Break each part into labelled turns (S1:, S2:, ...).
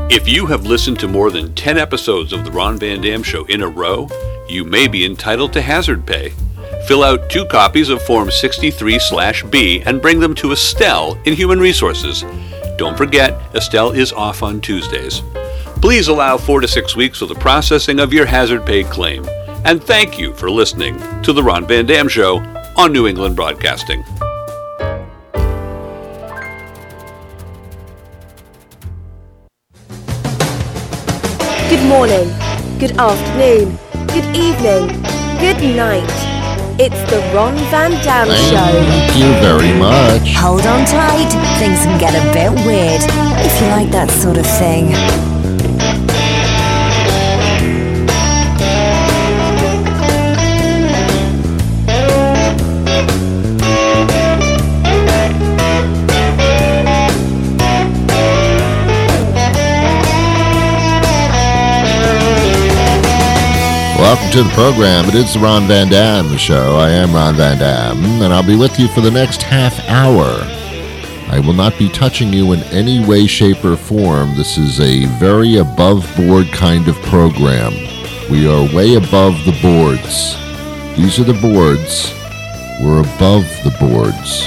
S1: If you have listened to more than 10 episodes of The Ron Van Dam Show in a row, you may be entitled to hazard pay. Fill out 2 copies of Form 63/B and bring them to Estelle in Human Resources. Don't forget, Estelle is off on Tuesdays. Please allow 4 to 6 weeks for the processing of your hazard pay claim. And thank you for listening to The Ron Van Dam Show on New England Broadcasting.
S2: Good morning, good afternoon, good evening, good night. It's the Ron Van Dam Show.
S3: Thank you very much.
S4: Hold on tight, things can get a bit weird, if you like that sort of thing.
S3: Welcome to the program. It is the Ron Van Dam Show. I am Ron Van Dam, and I'll be with you for the next half hour. I will not be touching you in any way, shape, or form. This is a very above-board kind of program. We are way above the boards. These are the boards. We're above the boards.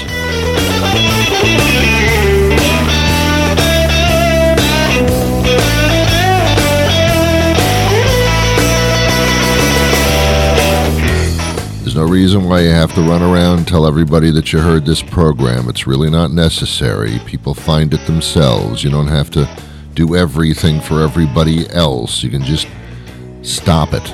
S3: There's no reason why you have to run around and tell everybody that you heard this program. It's really not necessary. People find it themselves. You don't have to do everything for everybody else. You can just stop it.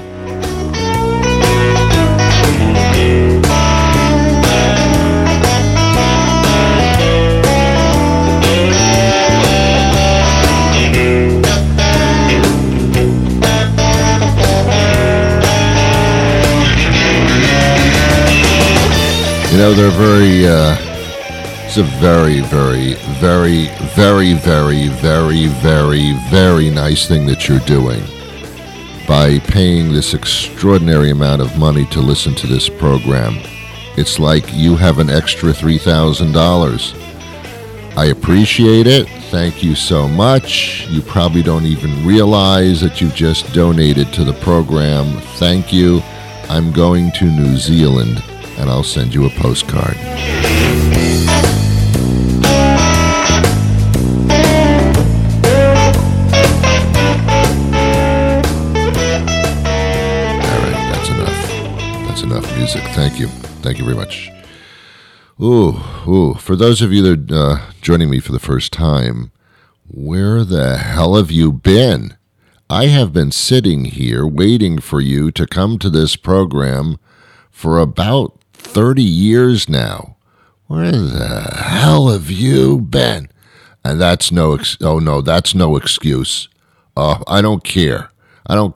S3: You know, they're it's a very, very, very, very, very, very, very, very nice thing that you're doing by paying this extraordinary amount of money to listen to this program. It's like you have an extra $3,000. I appreciate it. Thank you so much. You probably don't even realize that you've just donated to the program. Thank you. I'm going to New Zealand, and I'll send you a postcard. All right, that's enough. That's enough music. Thank you. Thank you very much. Ooh. For those of you that are joining me for the first time, where the hell have you been? I have been sitting here waiting for you to come to this program for about 30 years now. Where the hell have you been? And that's no excuse. I don't care. All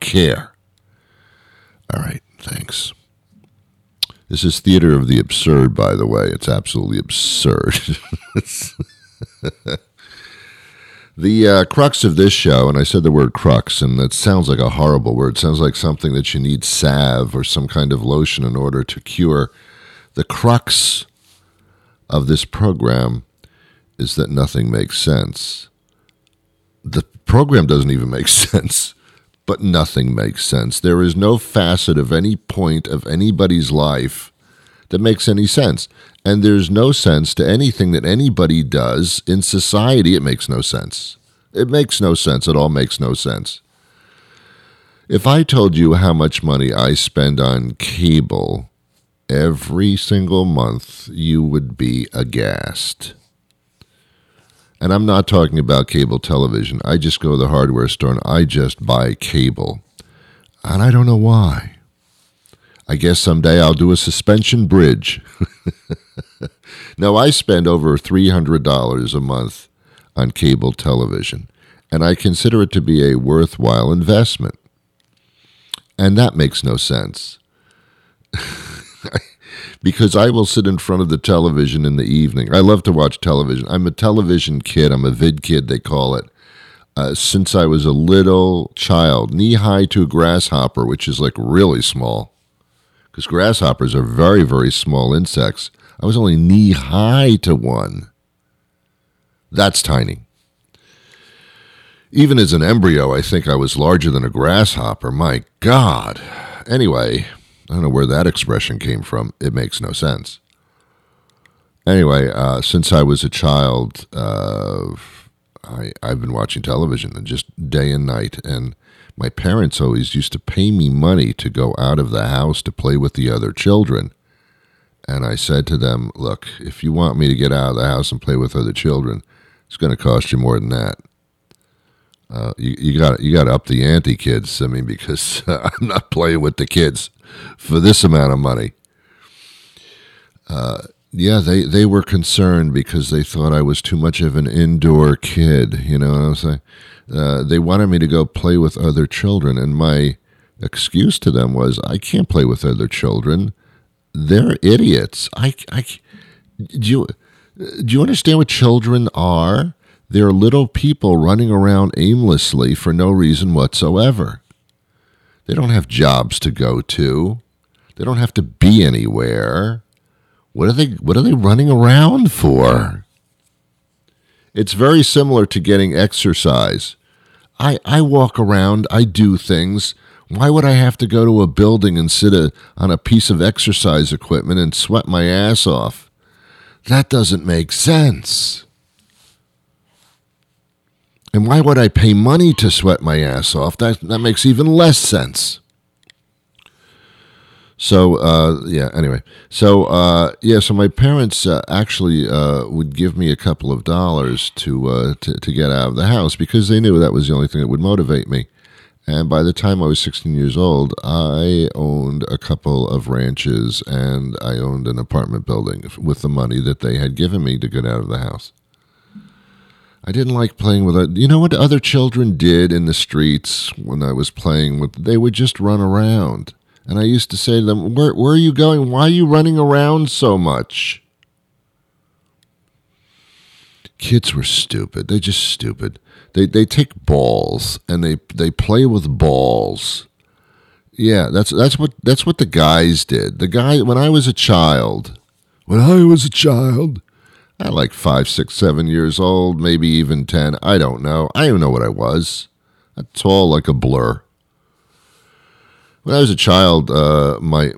S3: right, thanks. This is Theater of the Absurd, by the way. It's absolutely absurd. The crux of this show, and I said the word crux, and that sounds like a horrible word. It sounds like something that you need salve or some kind of lotion in order to cure. The crux of this program is that nothing makes sense. The program doesn't even make sense, but nothing makes sense. There is no facet of any point of anybody's life that makes any sense. And there's no sense to anything that anybody does in society. It makes no sense. It makes no sense. It all makes no sense. If I told you how much money I spend on cable every single month, you would be aghast. And I'm not talking about cable television. I just go to the hardware store and I just buy cable. And I don't know why. I guess someday I'll do a suspension bridge. No, I spend over $300 a month on cable television, and I consider it to be a worthwhile investment. And that makes no sense. Because I will sit in front of the television in the evening. I love to watch television. I'm a television kid. I'm a vid kid, they call it. Since I was a little child, knee-high to a grasshopper, which is like really small. Because grasshoppers are very, very small insects. I was only knee-high to one. That's tiny. Even as an embryo, I think I was larger than a grasshopper. My God. Anyway, I don't know where that expression came from. It makes no sense. Anyway, since I was a child, I've been watching television and just day and night. And my parents always used to pay me money to go out of the house to play with the other children. And I said to them, look, if you want me to get out of the house and play with other children, it's going to cost you more than that. You got to up the ante, kids. I mean, because I'm not playing with the kids for this amount of money. Yeah, they were concerned because they thought I was too much of an indoor kid. You know what I'm saying? They wanted me to go play with other children, and my excuse to them was, I can't play with other children. They're idiots. Do you understand what children are? They're little people running around aimlessly for no reason whatsoever. They don't have jobs to go to. They don't have to be anywhere. What are they running around for? It's very similar to getting exercise. I walk around, I do things. Why would I have to go to a building and sit on a piece of exercise equipment and sweat my ass off? That doesn't make sense. And why would I pay money to sweat my ass off? That makes even less sense. So, anyway. So my parents actually would give me a couple of dollars to get out of the house because they knew that was the only thing that would motivate me. And by the time I was 16 years old, I owned a couple of ranches and I owned an apartment building with the money that they had given me to get out of the house. I didn't like playing with you know what other children did in the streets when I was playing with? They would just run around. And I used to say to them, where are you going? Why are you running around so much? Kids were stupid. They're just stupid. They take balls and they play with balls. Yeah, that's what the guys did. When I was a child, I like 5, 6, 7 years old, maybe even 10. I don't know. I don't even know what I was. That's all like a blur. When I was a child, my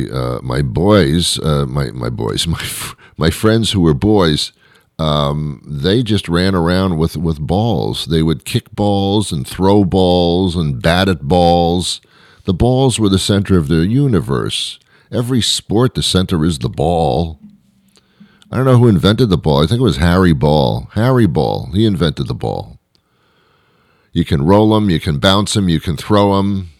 S3: friends who were boys, they just ran around with balls. They would kick balls and throw balls and bat at balls. The balls were the center of their universe. Every sport, the center is the ball. I don't know who invented the ball. I think it was Harry Ball. Harry Ball. He invented the ball. You can roll them, you can bounce them, you can throw them.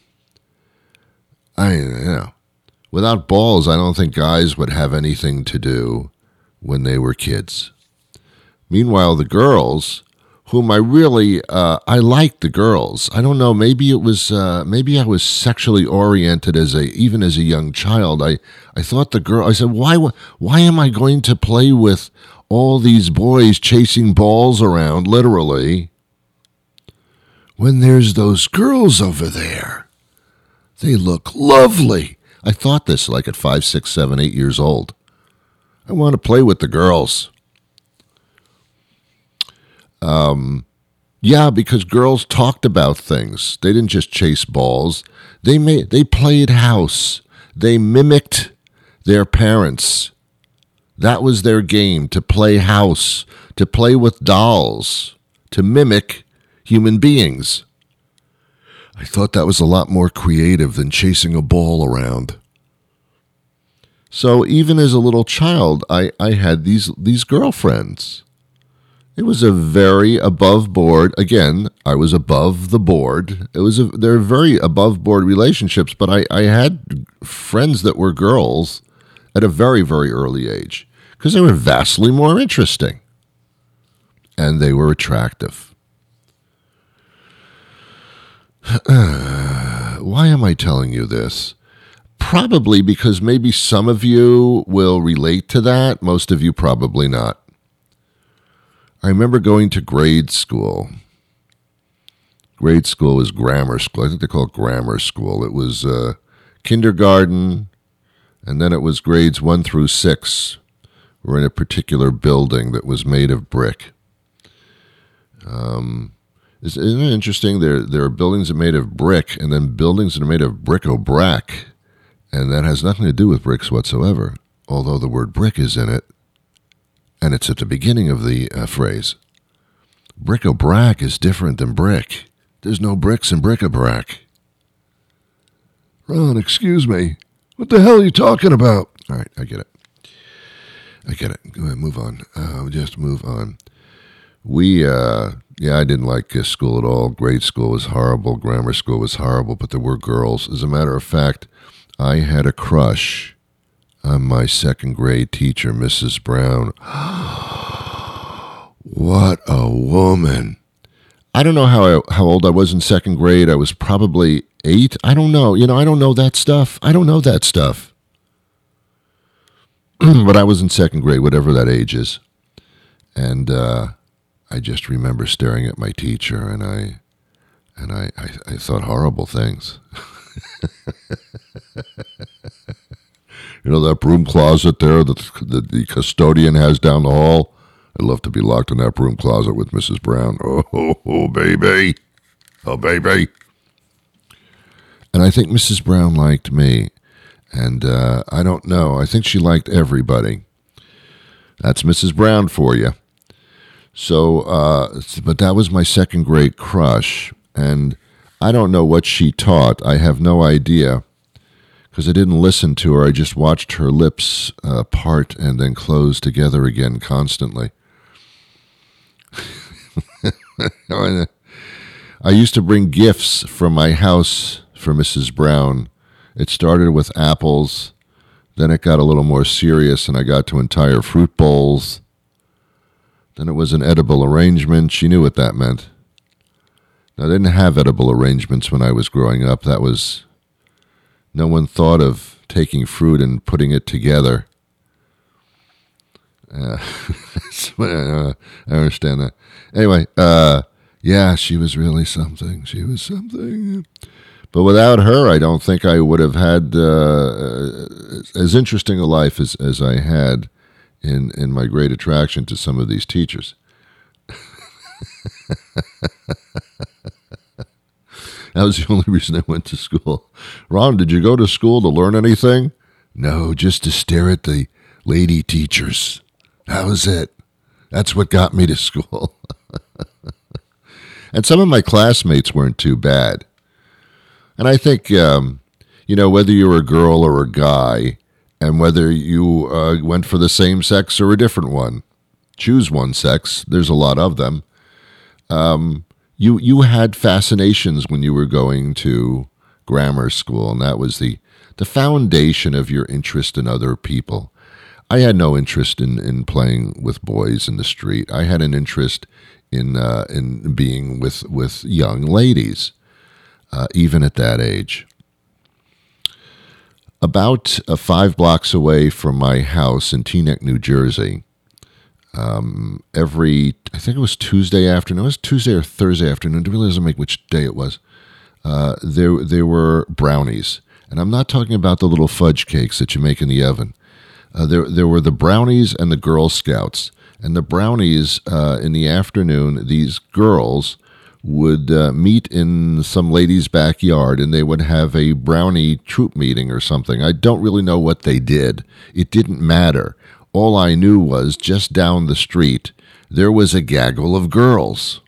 S3: Without balls, I don't think guys would have anything to do when they were kids. Meanwhile, the girls, whom I really, I liked the girls. I don't know, maybe it was, maybe I was sexually oriented even as a young child. I thought I said, why am I going to play with all these boys chasing balls around, literally, when there's those girls over there? They look lovely. I thought this like at 5, 6, 7, 8 years old. I want to play with the girls. Yeah, because girls talked about things. They didn't just chase balls. They played house. They mimicked their parents. That was their game, to play house, to play with dolls, to mimic human beings. I thought that was a lot more creative than chasing a ball around. So even as a little child, I had these girlfriends. It was a very above board. Again, I was above the board. They're very above board relationships, but I had friends that were girls at a very, very early age because they were vastly more interesting and they were attractive. Why am I telling you this? Probably because maybe some of you will relate to that. Most of you probably not. I remember going to grade school. Grade school was grammar school. I think they call it grammar school. It was kindergarten, and then it was grades 1 through 6. We're in a particular building that was made of brick. Isn't it interesting? There are buildings that are made of brick, and then buildings that are made of bric-a-brac, and that has nothing to do with bricks whatsoever, although the word brick is in it, and it's at the beginning of the phrase. Bric-a-brac is different than brick. There's no bricks in bric-a-brac. Ron, excuse me. What the hell are you talking about? All right, I get it. Go ahead, move on. Just move on. I didn't like school at all. Grade school was horrible. Grammar school was horrible, but there were girls. As a matter of fact, I had a crush on my second grade teacher, Mrs. Brown. What a woman. I don't know how old I was in second grade. I was probably 8. I don't know. I don't know that stuff. But I was in second grade, whatever that age is. And I just remember staring at my teacher, and I thought horrible things. That broom closet there that the custodian has down the hall? I'd love to be locked in that broom closet with Mrs. Brown. Oh, baby. Oh, baby. And I think Mrs. Brown liked me. And I don't know. I think she liked everybody. That's Mrs. Brown for you. So, but that was my second grade crush. And I don't know what she taught. I have no idea. Because I didn't listen to her. I just watched her lips part and then close together again constantly. I used to bring gifts from my house for Mrs. Brown. It started with apples, then it got a little more serious, and I got to entire fruit bowls. Then it was an edible arrangement. She knew what that meant. Now, I didn't have edible arrangements when I was growing up. No one thought of taking fruit and putting it together. I understand that. Anyway, she was really something. She was something. But without her, I don't think I would have had as interesting a life as I had in my great attraction to some of these teachers. That was the only reason I went to school. Ron, did you go to school to learn anything? No, just to stare at the lady teachers. That was it. That's what got me to school. And some of my classmates weren't too bad. And I think, whether you're a girl or a guy, and whether you went for the same sex or a different one, choose one sex. There's a lot of them. You had fascinations when you were going to grammar school, and that was the foundation of your interest in other people. I had no interest in playing with boys in the street. I had an interest in being with young ladies, even at that age. About 5 blocks away from my house in Teaneck, New Jersey, I think it was Tuesday afternoon. It was Tuesday or Thursday afternoon. I really doesn't make which day it was. There were brownies, and I'm not talking about the little fudge cakes that you make in the oven. There were the brownies and the Girl Scouts. And the brownies, in the afternoon, these girls would meet in some lady's backyard, and they would have a brownie troop meeting or something. I don't really know what they did. It didn't matter. All I knew was just down the street, there was a gaggle of girls.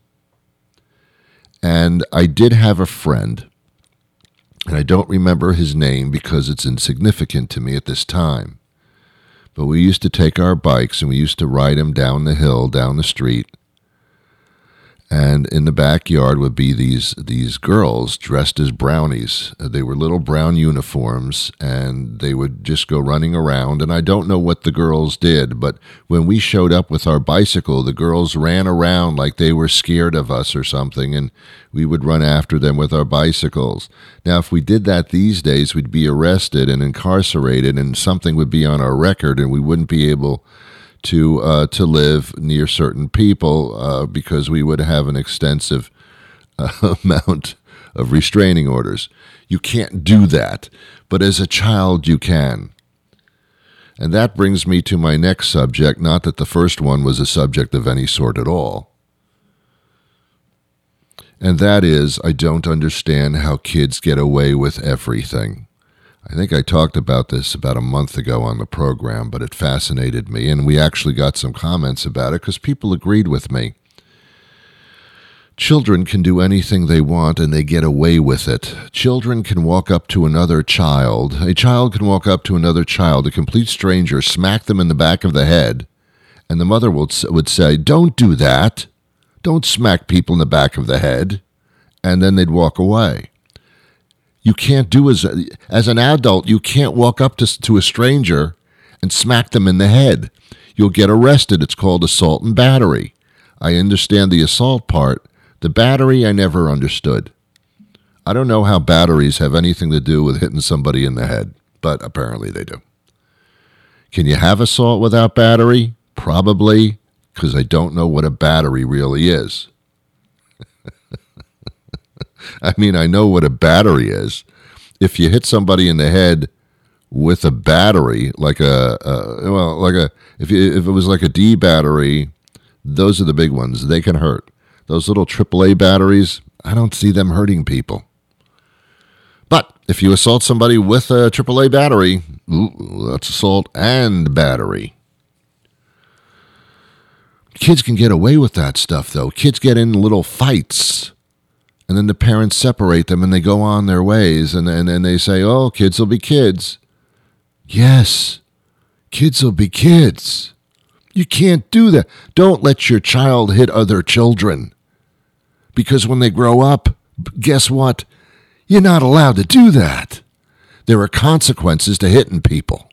S3: And I did have a friend, and I don't remember his name because it's insignificant to me at this time. But we used to take our bikes and we used to ride them down the hill, down the street. And in the backyard would be these girls dressed as brownies. They were little brown uniforms, and they would just go running around. And I don't know what the girls did, but when we showed up with our bicycle, the girls ran around like they were scared of us or something, and we would run after them with our bicycles. Now, if we did that these days, we'd be arrested and incarcerated, and something would be on our record, and we wouldn't be able to live near certain people because we would have an extensive amount of restraining orders. You can't do that, but as a child you can. And that brings me to my next subject, not that the first one was a subject of any sort at all. And that is, I don't understand how kids get away with everything. I think I talked about this about a month ago on the program, but it fascinated me, and we actually got some comments about it because people agreed with me. Children can do anything they want, and they get away with it. Children can walk up to another child. A child can walk up to another child, a complete stranger, smack them in the back of the head, and the mother would say, "Don't do that. Don't smack people in the back of the head," and then they'd walk away. You can't do as an adult, you can't walk up to a stranger and smack them in the head. You'll get arrested. It's called assault and battery. I understand the assault part. The battery, I never understood. I don't know how batteries have anything to do with hitting somebody in the head, but apparently they do. Can you have assault without battery? Probably, because I don't know what a battery really is. I mean, I know what a battery is. If you hit somebody in the head with a battery, if it was like a D battery, those are the big ones. They can hurt. Those little AAA batteries, I don't see them hurting people. But if you assault somebody with a AAA battery, that's assault and battery. Kids can get away with that stuff, though. Kids get in little fights, and then the parents separate them, and they go on their ways, and they say, "Oh, kids will be kids." Yes, kids will be kids. You can't do that. Don't let your child hit other children, because when they grow up, guess what? You're not allowed to do that. There are consequences to hitting people.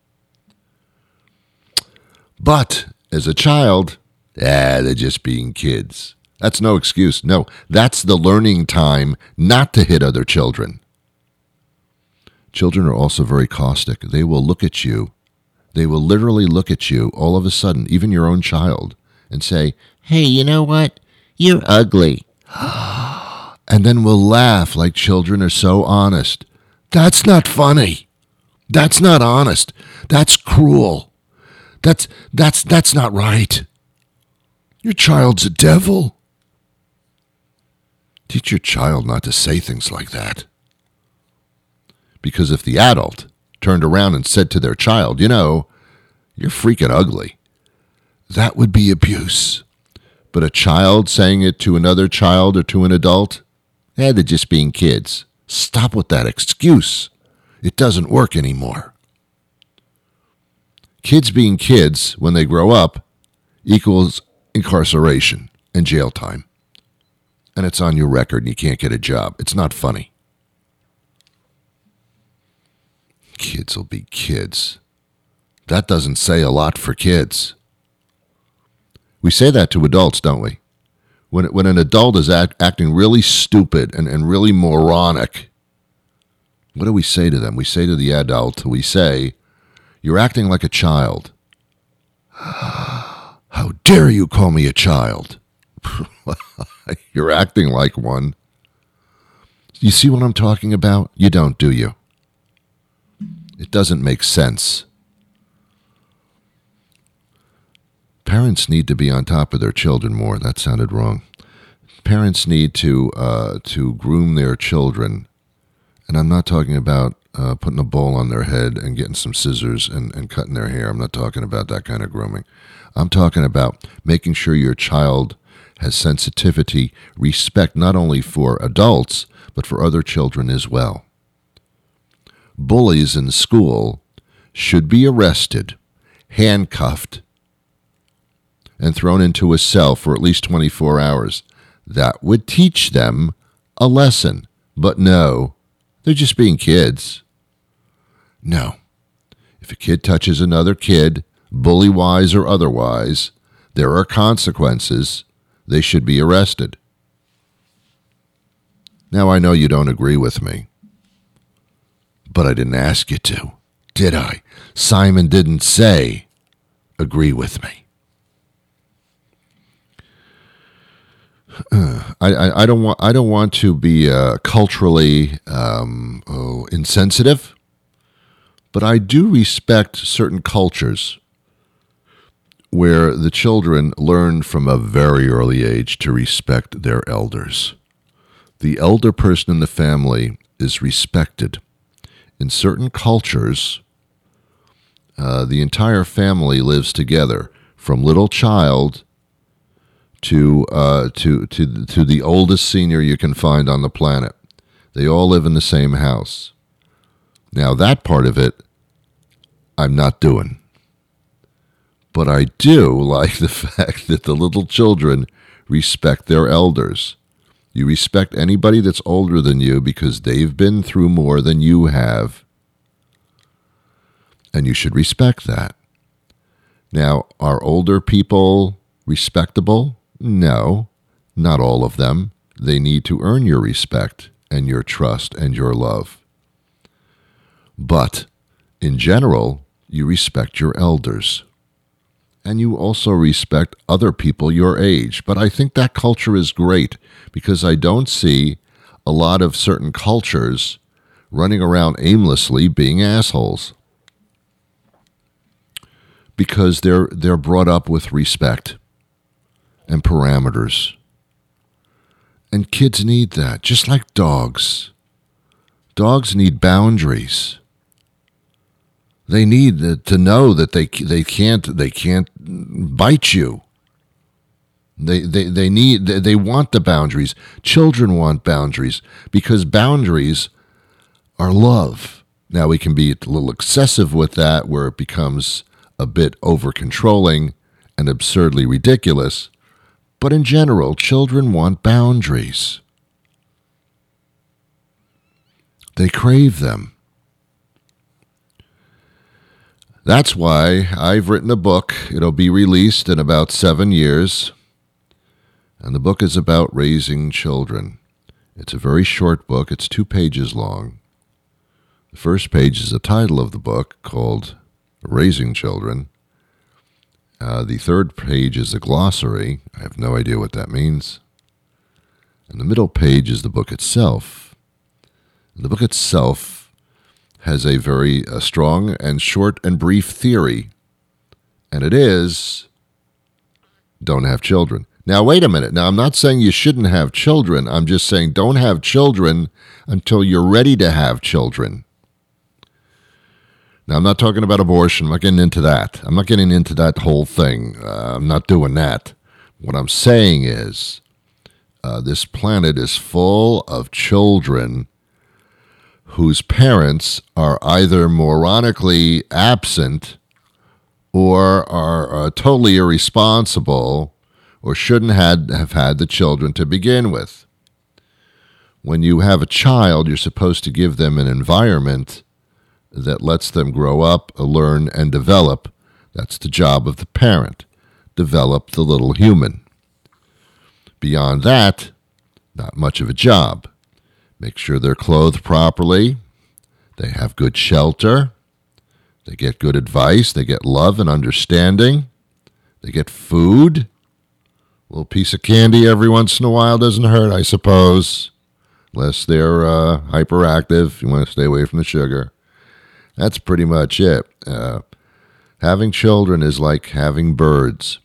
S3: But as a child, they're just being kids. That's no excuse. No, that's the learning time not to hit other children. Children are also very caustic. They will look at you. They will literally look at you all of a sudden, even your own child, and say, "Hey, you know what? You're ugly." And then we'll laugh like children are so honest. That's not funny. That's not honest. That's cruel. That's not right. Your child's a devil. Teach your child not to say things like that. Because if the adult turned around and said to their child, "You know, you're freaking ugly," that would be abuse. But a child saying it to another child or to an adult, they're just being kids. Stop with that excuse. It doesn't work anymore. Kids being kids when they grow up equals incarceration and jail time. And it's on your record and you can't get a job. It's not funny. Kids will be kids. That doesn't say a lot for kids. We say that to adults, don't we? When an adult is acting really stupid and really moronic, what do we say to them? We say to the adult, we say, "You're acting like a child." "How dare you call me a child?" You're acting like one. You see what I'm talking about? You don't, do you? It doesn't make sense. Parents need to be on top of their children more. That sounded wrong. Parents need to groom their children. And I'm not talking about putting a bowl on their head and getting some scissors and cutting their hair. I'm not talking about that kind of grooming. I'm talking about making sure your child has sensitivity, respect not only for adults, but for other children as well. Bullies in school should be arrested, handcuffed, and thrown into a cell for at least 24 hours. That would teach them a lesson. But no, they're just being kids. No. If a kid touches another kid, bully-wise or otherwise, there are consequences. They should be arrested. Now, I know you don't agree with me, but I didn't ask you to, did I? Simon didn't say, agree with me. I don't want to be culturally insensitive, but I do respect certain cultures where the children learn from a very early age to respect their elders. the elder person in the family is respected. In certain cultures, the entire family lives together, from little child to the oldest senior you can find on the planet. They all live in the same house. Now, that part of it, I'm not doing. But I do like the fact that the little children respect their elders. You respect anybody that's older than you because they've been through more than you have. And you should respect that. Now, are older people respectable? No, not all of them. They need to earn your respect and your trust and your love. But, in general, you respect your elders. And you also respect other people your age. But I think that culture is great because I don't see a lot of certain cultures running around aimlessly being assholes. Because they're brought up with respect and parameters. And kids need that, just like dogs. Dogs need boundaries. They need to know that they can't bite you. They want the boundaries. Children want boundaries because boundaries are love. Now we can be a little excessive with that, where it becomes a bit over-controlling and absurdly ridiculous. But in general, children want boundaries. They crave them. That's why I've written a book. It'll be released in about 7 years. And the book is about raising children. It's a very short book. It's 2 pages long. The first page is the title of the book, called Raising Children. The third page is a glossary. I have no idea what that means. And the middle page is the book itself. And the book itself has a very strong and short and brief theory. And it is, don't have children. Now, wait a minute. Now, I'm not saying you shouldn't have children. I'm just saying don't have children until you're ready to have children. Now, I'm not talking about abortion. I'm not getting into that. I'm not getting into that whole thing. I'm not doing that. What I'm saying is this planet is full of children whose parents are either moronically absent or are totally irresponsible or shouldn't have had the children to begin with. When you have a child, you're supposed to give them an environment that lets them grow up, learn, and develop. That's the job of the parent. Develop the little human. Beyond that, not much of a job. Make sure they're clothed properly. They have good shelter. They get good advice. They get love and understanding. They get food. A little piece of candy every once in a while doesn't hurt, I suppose. Unless they're hyperactive. You want to stay away from the sugar. That's pretty much it. Having children is like having birds.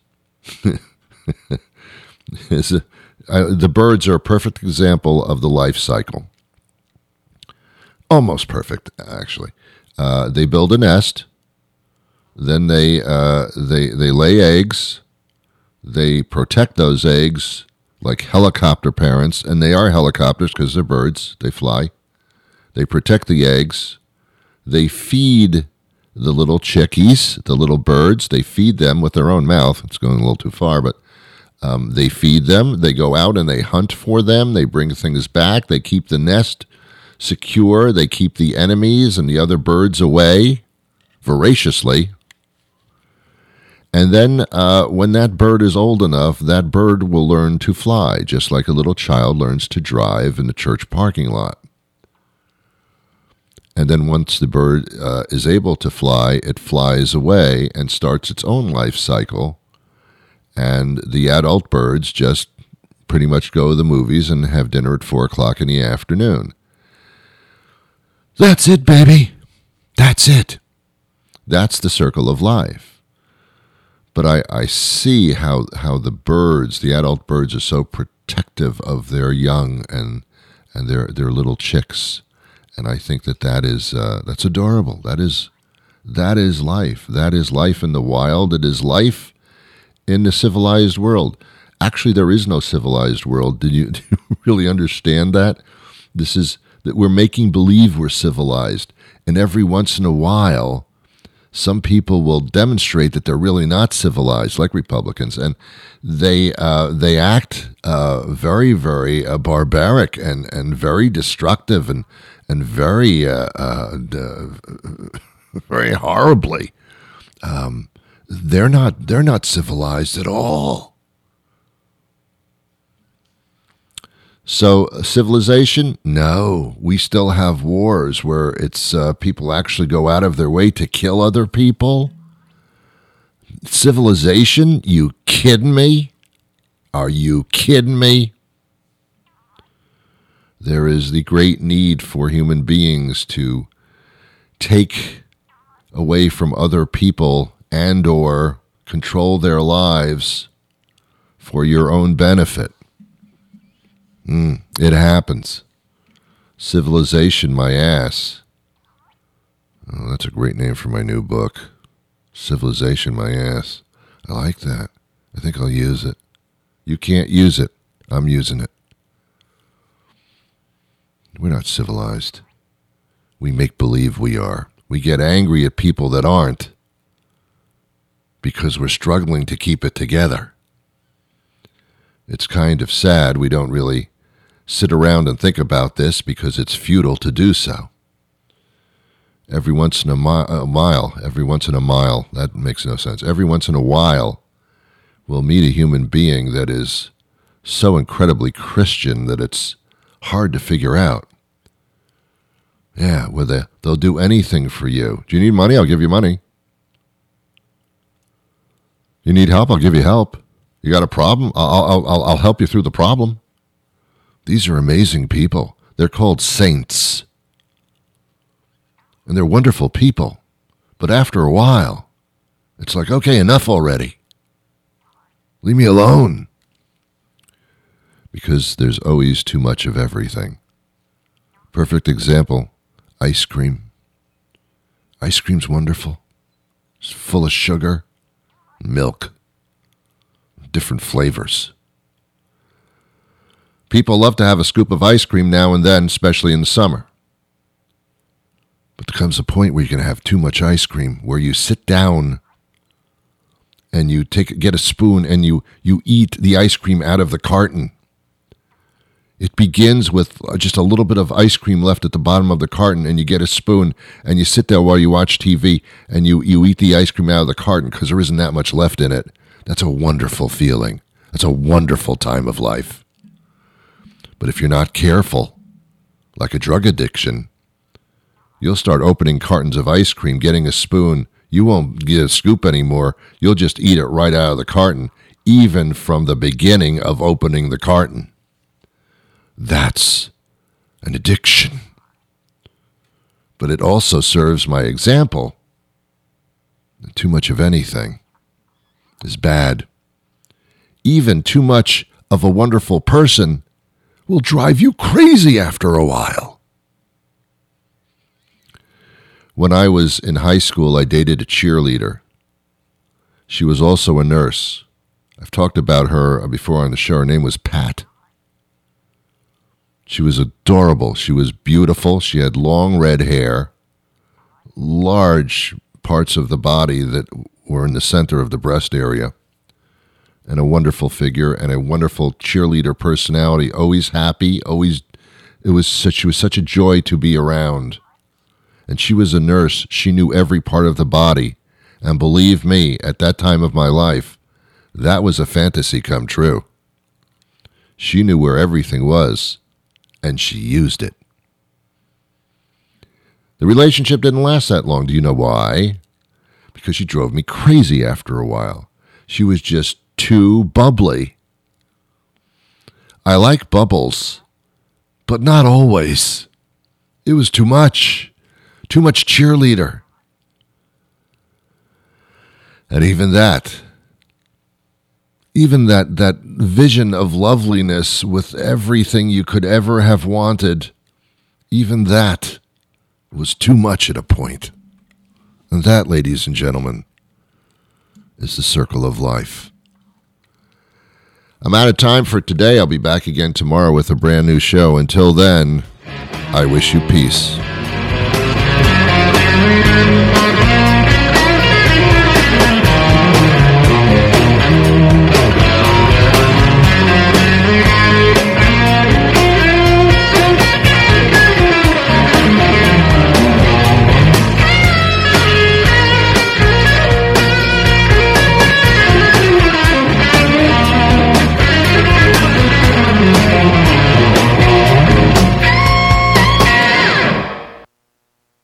S3: The birds are a perfect example of the life cycle. Almost perfect, actually. They build a nest. Then they lay eggs. They protect those eggs like helicopter parents, and they are helicopters because they're birds. They fly. They protect the eggs. They feed the little chickies, the little birds. They feed them with their own mouth. It's going a little too far, but they feed them. They go out and they hunt for them. They bring things back. They keep the nest secure. They keep the enemies and the other birds away voraciously. And then when that bird is old enough, that bird will learn to fly, just like a little child learns to drive in the church parking lot. And then once the bird is able to fly, it flies away and starts its own life cycle. And the adult birds just pretty much go to the movies and have dinner at 4 o'clock in the afternoon. That's it, baby. That's it. That's the circle of life. But I see how the birds, the adult birds, are so protective of their young, and and they're little chicks. And I think that is that's adorable. That is life. That is life in the wild. It is life in the civilized world. Actually, there is no civilized world. Do you really understand that? This is that we're making believe we're civilized, and every once in a while, some people will demonstrate that they're really not civilized, like Republicans, and they act very, very barbaric and very destructive and very very horribly. They're not civilized at all. So civilization? No, we still have wars where it's people actually go out of their way to kill other people. Civilization? You kidding me? Are you kidding me? There is the great need for human beings to take away from other people and or control their lives for your own benefit. It happens. Civilization, my ass. Oh, that's a great name for my new book. Civilization, my ass. I like that. I think I'll use it. You can't use it. I'm using it. We're not civilized. We make believe we are. We get angry at people that aren't because we're struggling to keep it together. It's kind of sad we don't really sit around and think about this because it's futile to do so. Every once in a mile, that makes no sense. Every once in a while, we'll meet a human being that is so incredibly Christian that it's hard to figure out. Yeah, where they'll do anything for you. Do you need money? I'll give you money. You need help? I'll give you help. You got a problem? I'll help you through the problem. These are amazing people. They're called saints. And they're wonderful people. But after a while, it's like, okay, enough already. Leave me alone. Because there's always too much of everything. Perfect example, ice cream. Ice cream's wonderful. It's full of sugar, milk, different flavors. People love to have a scoop of ice cream now and then, especially in the summer. But there comes a point where you can have too much ice cream, where you sit down and you get a spoon and you eat the ice cream out of the carton. It begins with just a little bit of ice cream left at the bottom of the carton, and you get a spoon and you sit there while you watch TV and you eat the ice cream out of the carton because there isn't that much left in it. That's a wonderful feeling. That's a wonderful time of life. But if you're not careful, like a drug addiction, you'll start opening cartons of ice cream, getting a spoon. You won't get a scoop anymore. You'll just eat it right out of the carton, even from the beginning of opening the carton. That's an addiction. But it also serves my example. Too much of anything is bad. Even too much of a wonderful person will drive you crazy after a while. When I was in high school, I dated a cheerleader. She was also a nurse. I've talked about her before on the show. Her name was Pat. She was adorable. She was beautiful. She had long red hair, large parts of the body that were in the center of the breast area, and a wonderful figure and a wonderful cheerleader personality, always happy, she was such a joy to be around. And she was a nurse. She knew every part of the body. And believe me, at that time of my life, that was a fantasy come true. She knew where everything was, and she used it. The relationship didn't last that long. Do you know why? Because she drove me crazy after a while. She was just too bubbly. I like bubbles, but not always. It was too much. Too much cheerleader. And even that even that vision of loveliness with everything you could ever have wanted, even that was too much at a point. And that, ladies and gentlemen, is the circle of life. I'm out of time for today. I'll be back again tomorrow with a brand new show. Until then, I wish you peace.